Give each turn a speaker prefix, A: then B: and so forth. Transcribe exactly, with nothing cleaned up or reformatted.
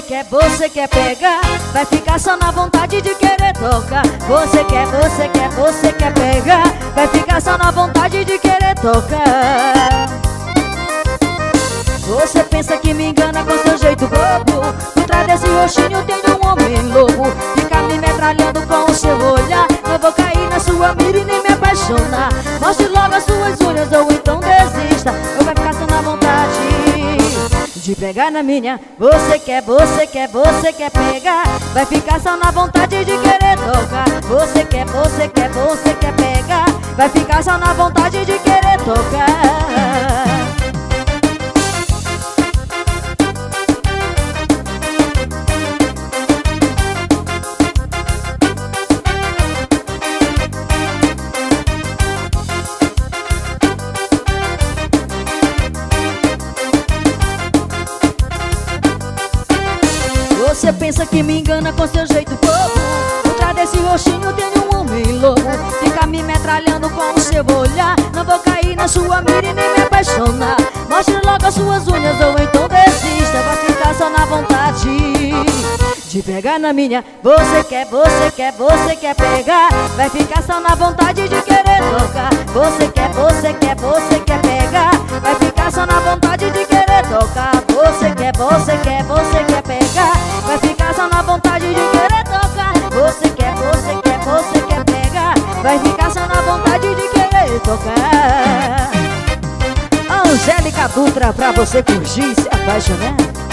A: quer, você quer pegar, vai ficar só na vontade de querer tocar. Você quer, você quer, você quer pegar, vai ficar só na vontade de querer tocar. Você pensa que me engana com seu jeito bobo, por trás desse rostinho tem um homem lobo. Fica me metralhando com o seu olhar, eu vou cair na sua mira e nem me apaixonar. Mostre logo as suas unhas ou então desista, ou vai ficar só na vontade de pegar na minha. Você quer, você quer, você quer pegar, vai ficar só na vontade de querer tocar. Você quer, você quer, você quer pegar, vai ficar só na vontade de querer tocar. Você pensa que me engana com seu jeito bobo, por trás desse rostinho tem um homem lobo. Fica me metralhando com o seu olhar, não vou cair na sua mira e nem me apaixonar. Mostre logo as suas unhas ou então desista, vai ficar só na vontade de pegar na minha. Você quer, você quer, você quer pegar, vai ficar só na vontade de querer tocar. Você quer, você quer, você quer pegar, vai ficar só na vontade de querer tocar. Você quer, você quer, você quer pegar, vai ficar só na vontade de querer tocar. Você quer, você quer, você quer pegar, vai ficar só na vontade de querer tocar. Angélica Dutra, pra você curtir e se apaixonar.